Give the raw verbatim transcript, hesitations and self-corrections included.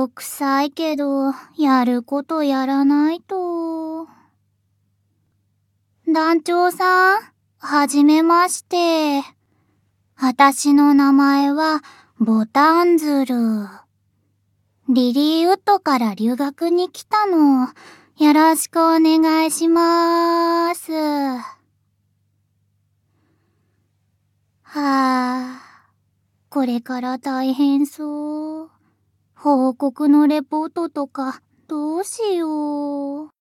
どくさいけど、やることやらないと。団長さん、はじめまして。あたしの名前は、ボタンズル。リリーウッドから留学に来たの。よろしくお願いしまーす。はぁ、これから大変そう。報告のレポートとかどうしよう。